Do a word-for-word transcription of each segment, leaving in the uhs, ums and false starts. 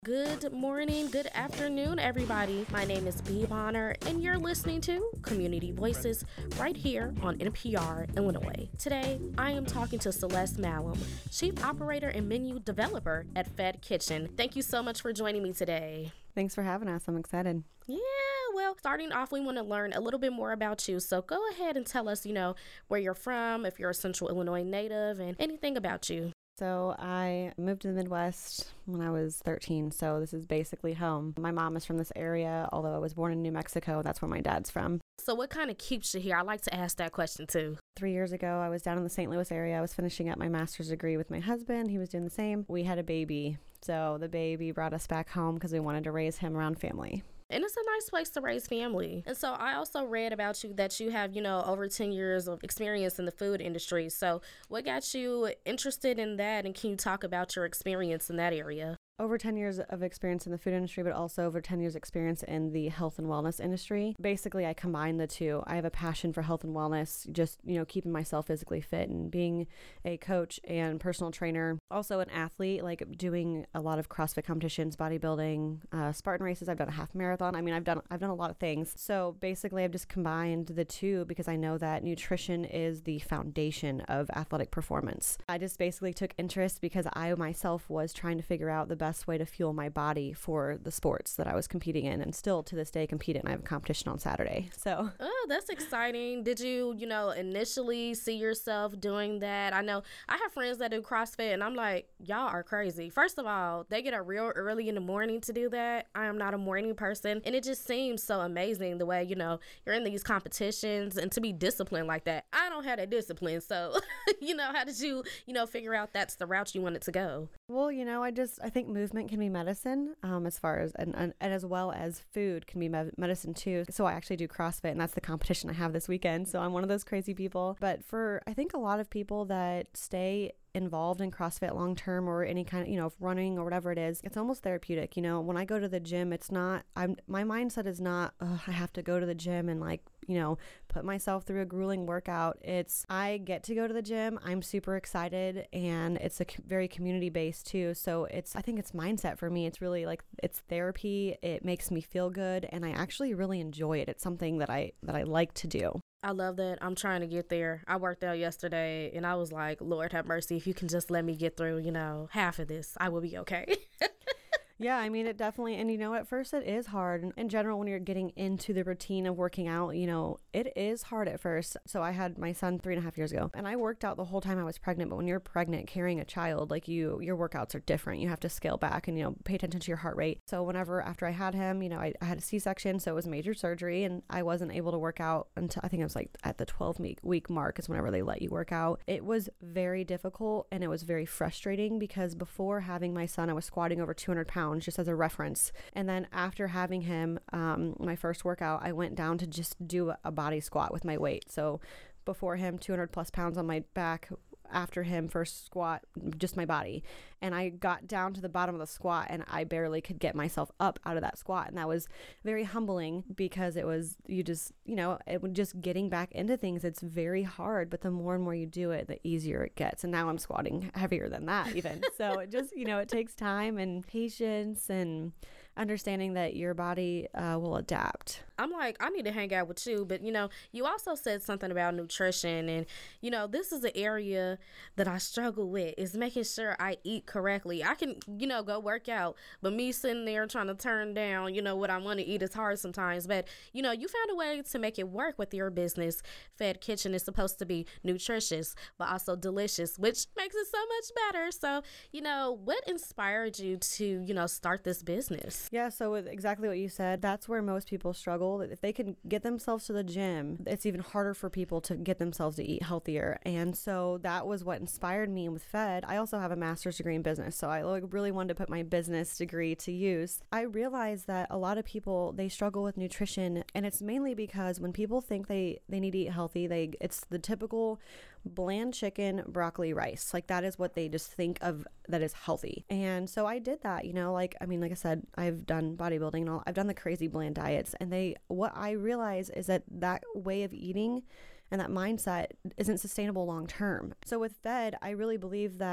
Good morning, good afternoon, everybody. My name is Bee Bonner, and you're listening to Community Voices right here on N P R Illinois. Today, I am talking to Celeste Malum, Chief Operator and Menu Developer at Fed Kitchen. Thank you so much for joining me today. Thanks for having us. I'm excited. Yeah, well, starting off, we want to learn a little bit more about you. So go ahead and tell us, you know, where you're from, if you're a Central Illinois native, and anything about you. So I moved to the Midwest when I was thirteen, so this is basically home. My mom is from this area, although I was born in New Mexico. That's where my dad's from. So what kind of keeps you here? I like to ask that question too. Three years ago, I was down in the Saint Louis area. I was finishing up my master's degree with my husband. He was doing the same. We had a baby. So the baby brought us back home because we wanted to raise him around family. And it's a nice place to raise family. And so I also read about you that you have, you know, over ten years of experience in the food industry. So what got you interested in that? And can you talk about your experience in that area? Over ten years of experience in the food industry, but also over ten years experience in the health and wellness industry. Basically, I combine the two. I have a passion for health and wellness, just, you know, keeping myself physically fit and being a coach and personal trainer. Also an athlete, like doing a lot of CrossFit competitions, bodybuilding, uh, Spartan races. I've done a half marathon. I mean, I've done I've done a lot of things. So basically, I've just combined the two because I know that nutrition is the foundation of athletic performance. I just basically took interest because I myself was trying to figure out the best way to fuel my body for the sports that I was competing in, and still to this day compete in. I have a competition on Saturday. So oh, that's exciting. Did you, you know, initially see yourself doing that? I know I have friends that do CrossFit, and I'm like, y'all are crazy. First of all, they get up real early in the morning to do that. I am not a morning person, and it just seems so amazing the way, you know, you're in these competitions and to be disciplined like that. I don't have that discipline, so you know, how did you, you know, figure out that's the route you wanted to go? Well, you know, I just I think movement can be medicine, um, as far as and, and, and as well as food can be me- medicine too. So I actually do CrossFit, and that's the competition I have this weekend. So I'm one of those crazy people. But for I think a lot of people that stay involved in CrossFit long term or any kind of, you know, running or whatever it is, it's almost therapeutic. You know, when I go to the gym, it's not, I'm, my mindset is not, oh, I have to go to the gym and like, you know, put myself through a grueling workout. It's, I get to go to the gym. I'm super excited, and it's a co- very community based too. So it's, I think it's mindset for me. It's really like, it's therapy. It makes me feel good, and I actually really enjoy it. It's something that I, that I like to do. I love that. I'm trying to get there. I worked out yesterday, and I was like, Lord have mercy, if you can just let me get through, you know, half of this, I will be okay. Yeah, I mean, it definitely, and you know, at first it is hard. In general, when you're getting into the routine of working out, you know, it is hard at first. So I had my son three and a half years ago, and I worked out the whole time I was pregnant. But when you're pregnant, carrying a child, like you, your workouts are different. You have to scale back and, you know, pay attention to your heart rate. So whenever, after I had him, you know, I, I had a C-section, so it was major surgery, and I wasn't able to work out until, I think it was like at the twelve week mark is whenever they let you work out. It was very difficult, and it was very frustrating because before having my son, I was squatting over two hundred pounds, just as a reference. And then after having him, um, my first workout, I went down to just do a body squat with my weight. So before him, two hundred plus pounds on my back. After him, first squat, just my body. And I got down to the bottom of the squat, and I barely could get myself up out of that squat. And that was very humbling because it was, you just, you know, it was just getting back into things. It's very hard, but the more and more you do it, the easier it gets. And now I'm squatting heavier than that even. So it just, you know, it takes time and patience and understanding that your body uh, will adapt. I'm like, I need to hang out with you. But, you know, you also said something about nutrition. And, you know, this is an area that I struggle with, is making sure I eat correctly. I can, you know, go work out, but me sitting there trying to turn down, you know, what I want to eat is hard sometimes. But, you know, you found a way to make it work with your business. Fed Kitchen is supposed to be nutritious, but also delicious, which makes it so much better. So, you know, what inspired you to, you know, start this business? Yeah, so with exactly what you said, that's where most people struggle. If they can get themselves to the gym, it's even harder for people to get themselves to eat healthier. And so that was what inspired me with Fed. I also have a master's degree in business, so I like really wanted to put my business degree to use. I realized that a lot of people, they struggle with nutrition, and it's mainly because when people think they, they need to eat healthy, they it's the typical bland chicken, broccoli, rice. Like that is what they just think of that is healthy. And so I did that, you know, like, I mean, like I said, I've done bodybuilding and all, I've done the crazy bland diets. And they, what I realize is that that way of eating and that mindset isn't sustainable long term. So with Fed, I really believe that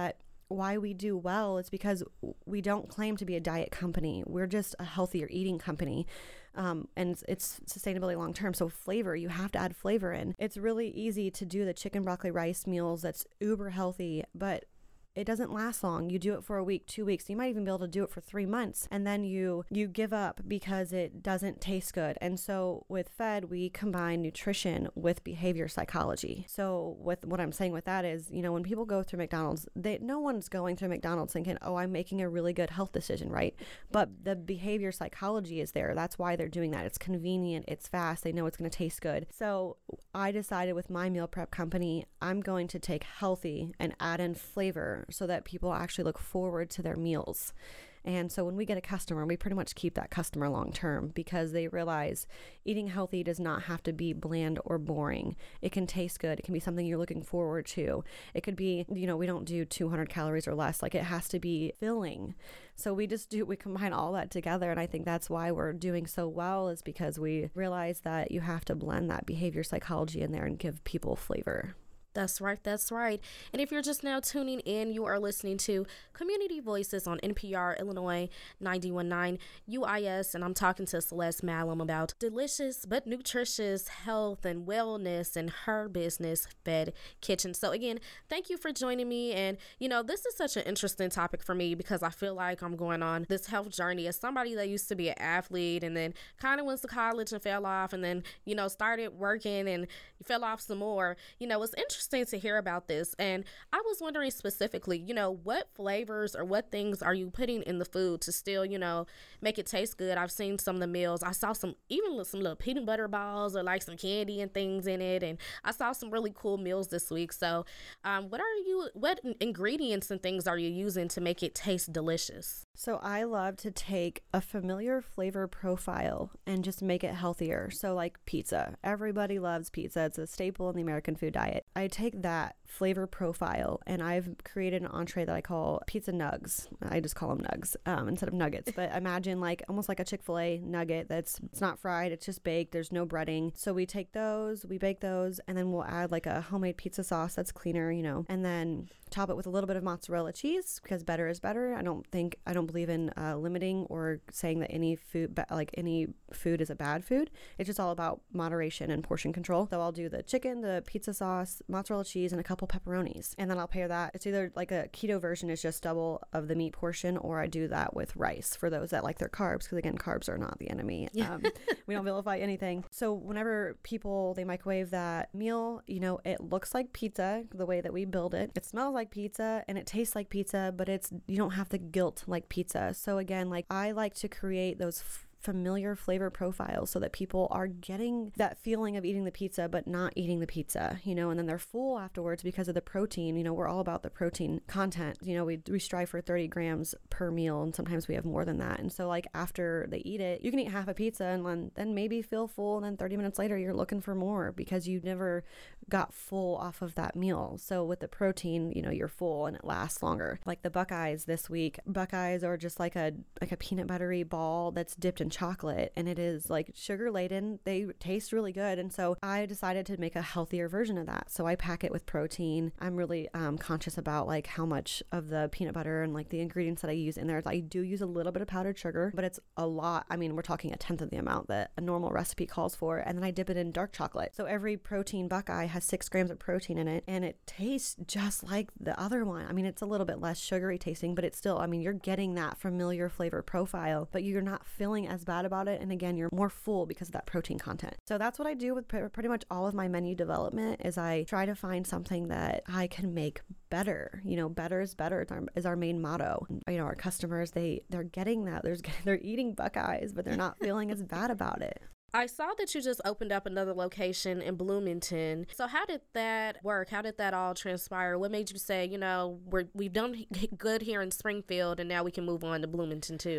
why we do well is because we don't claim to be a diet company. We're just a healthier eating company. Um, and it's, it's sustainability long term. So flavor, you have to add flavor in. It's really easy to do the chicken, broccoli, rice meals that's uber healthy, but it doesn't last long. You do it for a week, two weeks. You might even be able to do it for three months. And then you you give up because it doesn't taste good. And so with Fed, we combine nutrition with behavior psychology. So with what I'm saying with that is, you know, when people go through McDonald's, they no one's going through McDonald's thinking, oh, I'm making a really good health decision, right? But the behavior psychology is there. That's why they're doing that. It's convenient. It's fast. They know it's going to taste good. So I decided with my meal prep company, I'm going to take healthy and add in flavor so that people actually look forward to their meals. And so when we get a customer, we pretty much keep that customer long term because they realize eating healthy does not have to be bland or boring. It can taste good. It can be something you're looking forward to. It could be, you know, we don't do two hundred calories or less. Like, it has to be filling. So we just do, we combine all that together. And I think that's why we're doing so well, is because we realize that you have to blend that behavior psychology in there and give people flavor. That's right. That's right. And if you're just now tuning in, you are listening to Community Voices on N P R Illinois ninety-one point nine U I S. And I'm talking to Celeste Malum about delicious but nutritious health and wellness and her business, Fed Kitchen. So again, thank you for joining me. And, you know, this is such an interesting topic for me because I feel like I'm going on this health journey as somebody that used to be an athlete and then kind of went to college and fell off and then, you know, started working and fell off some more. You know, it's interesting to hear about this, and I was wondering specifically, you know, what flavors or what things are you putting in the food to still, you know, make it taste good? I've seen some of the meals. I saw some, even some little peanut butter balls or like some candy and things in it, and I saw some really cool meals this week. So um, what are you, what ingredients and things are you using to make it taste delicious? So I love to take a familiar flavor profile and just make it healthier. So like pizza. Everybody loves pizza. It's a staple in the American food diet. I take that flavor profile and I've created an entree that I call pizza nugs. I just call them nugs um, instead of nuggets. But imagine like almost like a Chick-fil-A nugget that's, it's not fried, it's just baked. There's no breading. So we take those, we bake those, and then we'll add like a homemade pizza sauce that's cleaner, you know, and then top it with a little bit of mozzarella cheese because better is better. I don't think, I don't believe in uh, limiting or saying that any food, like any food is a bad food. It's just all about moderation and portion control. So I'll do the chicken, the pizza sauce, mozzarella cheese, and a couple pepperonis. And then I'll pair that. It's either like a keto version is just double of the meat portion, or I do that with rice for those that like their carbs. Because again, carbs are not the enemy. Yeah. Um, we don't vilify anything. So whenever people, they microwave that meal, you know, it looks like pizza the way that we build it. It smells like pizza and it tastes like pizza, but it's, you don't have the guilt like pizza. So again, like I like to create those f- familiar flavor profiles so that people are getting that feeling of eating the pizza but not eating the pizza, you know, and then they're full afterwards because of the protein. You know, we're all about the protein content. You know, we we strive for thirty grams per meal, and sometimes we have more than that. And so like after they eat it, you can eat half a pizza and then, then maybe feel full, and then thirty minutes later you're looking for more because you never got full off of that meal. So with the protein, you know, you're full and it lasts longer. Like the Buckeyes this week, Buckeyes are just like a like a peanut buttery ball that's dipped in chocolate, and it is like sugar laden. They taste really good, and so I decided to make a healthier version of that. So I pack it with protein. I'm really um, conscious about like how much of the peanut butter and like the ingredients that I use in there. I do use a little bit of powdered sugar, but it's a lot. I mean, we're talking a tenth of the amount that a normal recipe calls for, and then I dip it in dark chocolate. So every protein Buckeye has six grams of protein in it, and it tastes just like the other one. I mean, it's a little bit less sugary tasting, but it's still, I mean, you're getting that familiar flavor profile, but you're not feeling as bad about it. And again, you're more full because of that protein content. So that's what I do with pr- pretty much all of my menu development is I try to find something that I can make better. You know, better is better is our, is our main motto. You know, our customers, they, they're getting that. There's, they're eating Buckeyes, but they're not feeling as bad about it. I saw that you just opened up another location in Bloomington. So how did that work? How did that all transpire? What made you say, you know, we're, we've done good here in Springfield and now we can move on to Bloomington too?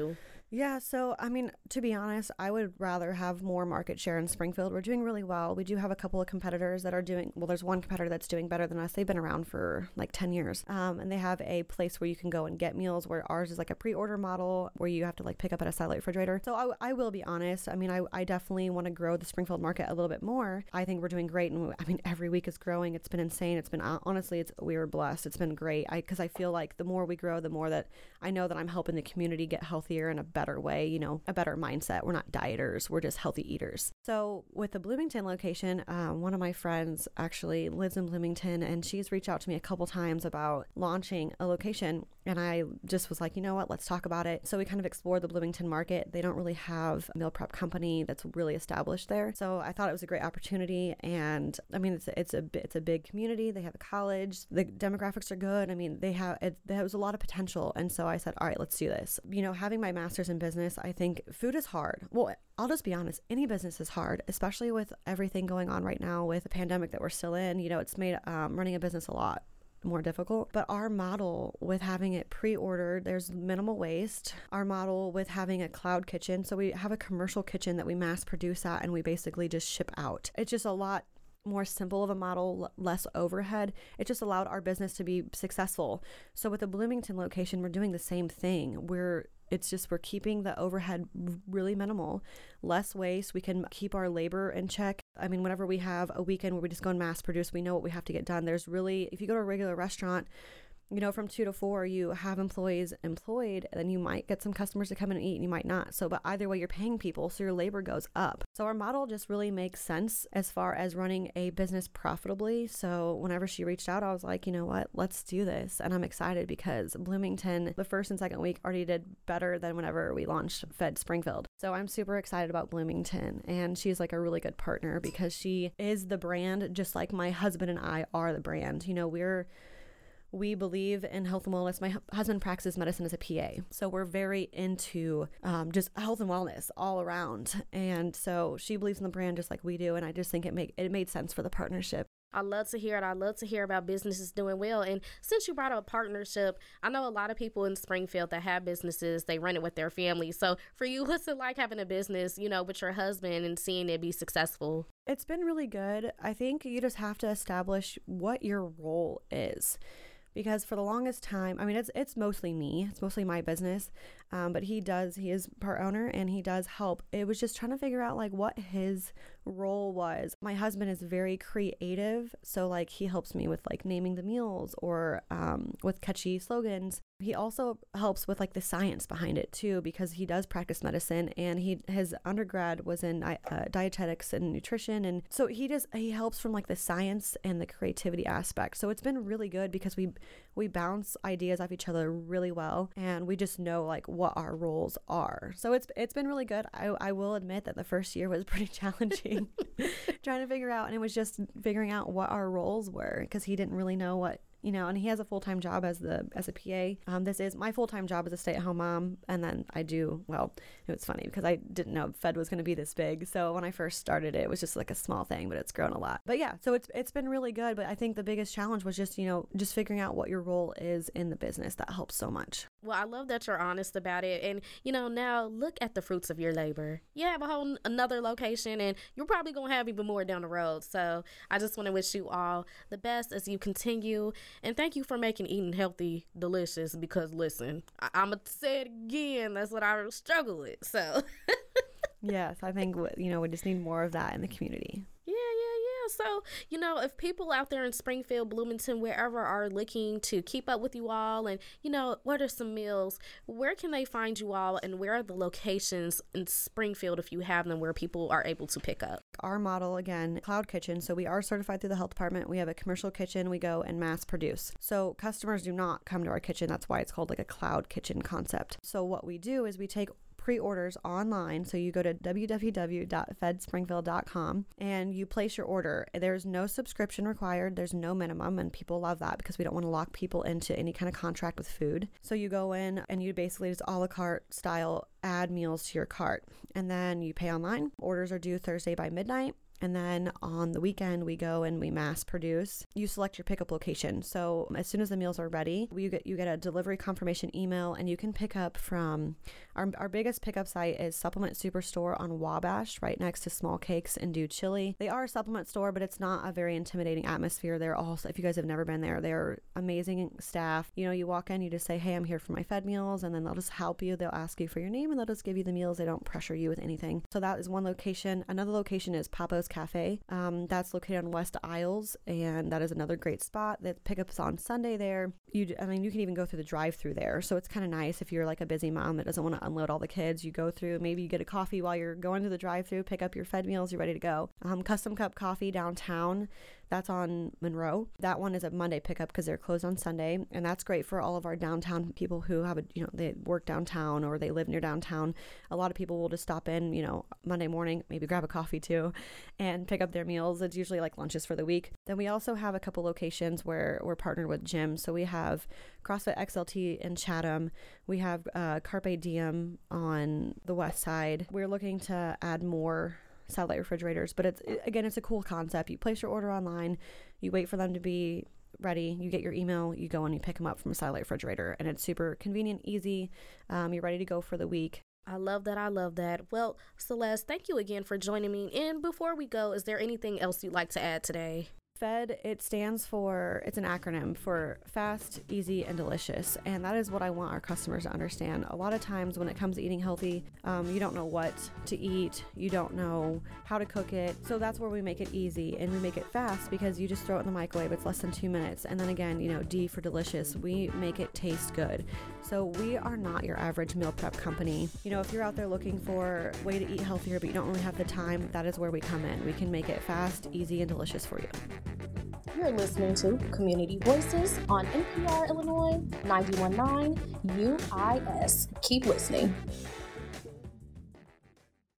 Yeah, so I mean, to be honest, I would rather have more market share in Springfield. We're doing really well. We do have a couple of competitors that are doing, well, there's one competitor that's doing better than us. They've been around for like ten years. Um, and they have a place where you can go and get meals, where ours is like a pre-order model where you have to like pick up at a satellite refrigerator. So I, I will be honest. I mean, I, I definitely want to grow the Springfield market a little bit more. I think we're doing great. And I mean, every week is growing. It's been insane. It's been, honestly, it's, we were blessed. It's been great. I, cause I feel like the more we grow, the more that I know that I'm helping the community get healthier in a better way, you know, a better mindset. We're not dieters. We're just healthy eaters. So with the Bloomington location, um, one of my friends actually lives in Bloomington, and she's reached out to me a couple times about launching a location. And I just was like, you know what, let's talk about it. So we kind of explored the Bloomington market. They don't really have a meal prep company that's really established there. So I thought it was a great opportunity. And I mean, it's a, it's a, it's a big community. They have a college. The demographics are good. I mean, they have, it, there was a lot of potential. And so I said, all right, let's do this. You know, having my master's in business, I think food is hard. Well, I'll just be honest, any business is hard, especially with everything going on right now with the pandemic that we're still in. You know, it's made um, running a business a lot more difficult. But our model with having it pre-ordered, there's minimal waste. Our model with having a cloud kitchen, so we have a commercial kitchen that we mass produce at and we basically just ship out. It's just a lot more simple of a model, less overhead. It just allowed our business to be successful. So with the Bloomington location, we're doing the same thing. We're It's just we're keeping the overhead really minimal, less waste. We can keep our labor in check. I mean, whenever we have a weekend where we just go and mass produce, we know what we have to get done. There's really, if you go to a regular restaurant, you know, from two to four, you have employees employed, and then you might get some customers to come in and eat and you might not. So, but either way, you're paying people, so your labor goes up. So our model just really makes sense as far as running a business profitably. So whenever she reached out, I was like, you know what, let's do this. And I'm excited because Bloomington, the first and second week already did better than whenever we launched Fed Springfield. So I'm super excited about Bloomington. And she's like a really good partner because she is the brand, just like my husband and I are the brand. You know, we're We believe in health and wellness. My husband practices medicine as a P A. So we're very into um, just health and wellness all around. And so she believes in the brand just like we do. And I just think it make it made sense for the partnership. I love to hear it. I love to hear about businesses doing well. And since you brought up partnership, I know a lot of people in Springfield that have businesses, they run it with their family. So for you, what's it like having a business, you know, with your husband and seeing it be successful? It's been really good. I think you just have to establish what your role is. Because for the longest time, I mean, it's it's mostly me. It's mostly my business. Um, but he does, he is part owner and he does help. It was just trying to figure out like what his role was. My husband is very creative. So like he helps me with like naming the meals or um, with catchy slogans. He also helps with like the science behind it too, because he does practice medicine and he his undergrad was in uh, dietetics and nutrition. And so he just, he helps from like the science and the creativity aspect. So it's been really good because we, we bounce ideas off each other really well. And we just know like what our roles are. So it's, it's been really good. I, I will admit that the first year was pretty challenging trying to figure out, and it was just figuring out what our roles were because he didn't really know what, you know, and he has a full-time job as the as a P A. Um, this is my full-time job as a stay-at-home mom, and then I do, well, it was funny because I didn't know Fed was going to be this big. So when I first started it, it was just like a small thing, but it's grown a lot. But yeah, so it's it's been really good. But I think the biggest challenge was just, you know, just figuring out what your role is in the business. That helps so much. Well, I love that you're honest about it. And, you know, now look at the fruits of your labor. You have a whole another location, and you're probably going to have even more down the road. So I just want to wish you all the best as you continue. And thank you for making eating healthy delicious, because, listen, I- I'm going to say it again. That's what I struggle with. So, yes, I think, you know, we just need more of that in the community. Yeah, yeah, yeah. So, you know, if people out there in Springfield, Bloomington, wherever are looking to keep up with you all and, you know, what are some meals, where can they find you all, and where are the locations in Springfield, if you have them, where people are able to pick up? Our model, again, cloud kitchen. So we are certified through the health department. We have a commercial kitchen. We go and mass produce. So customers do not come to our kitchen. That's why it's called like a cloud kitchen concept. So what we do is we take pre-orders online. So you go to w w w dot fed springfield dot com and you place your order. There's no subscription required. There's no minimum, and people love that because we don't want to lock people into any kind of contract with food. So you go in and you basically just a la carte style add meals to your cart, and then you pay online. Orders are due Thursday by midnight. And then on the weekend, we go and we mass produce. You select your pickup location. So as soon as the meals are ready, you get you get a delivery confirmation email, and you can pick up from our, our biggest pickup site is Supplement Superstore on Wabash, right next to Small Cakes and Do Chili. They are a supplement store, but it's not a very intimidating atmosphere. They're also, if you guys have never been there, they're amazing staff. You know, you walk in, you just say, hey, I'm here for my fed meals, and then they'll just help you. They'll ask you for your name, and they'll just give you the meals. They don't pressure you with anything. So that is one location. Another location is Papo's Cafe. Um, that's located on West Isles, and that is another great spot. The pickups on Sunday there. You, I mean, you can even go through the drive-through there. So it's kind of nice if you're like a busy mom that doesn't want to unload all the kids. You go through, maybe you get a coffee while you're going to the drive-through, pick up your fed meals, you're ready to go. Um, Custom Cup Coffee downtown. That's on Monroe. That one is a Monday pickup because they're closed on Sunday. And that's great for all of our downtown people who have a, you know, they work downtown or they live near downtown. A lot of people will just stop in, you know, Monday morning, maybe grab a coffee too, and pick up their meals. It's usually like lunches for the week. Then we also have a couple locations where we're partnered with gyms. So we have CrossFit X L T in Chatham. We have uh, Carpe Diem on the west side. We're looking to add more satellite refrigerators, but it's it, again, it's a cool concept. You place your order online, you wait for them to be ready, you get your email, you go and you pick them up from a satellite refrigerator, and it's super convenient, easy. Um, you're ready to go for the week. I love that. I love that. Well, Celeste, thank you again for joining me. And before we go, is there anything else you'd like to add today? FED, it stands for, it's an acronym for fast, easy, and delicious. And that is what I want our customers to understand. A lot of times when it comes to eating healthy, um, you don't know what to eat. You don't know how to cook it. So that's where we make it easy and we make it fast because you just throw it in the microwave. It's less than two minutes. And then again, you know, D for delicious. We make it taste good. So we are not your average meal prep company. You know, if you're out there looking for a way to eat healthier, but you don't really have the time, that is where we come in. We can make it fast, easy, and delicious for you. You're listening to Community Voices on N P R Illinois ninety-one point nine U I S. Keep listening.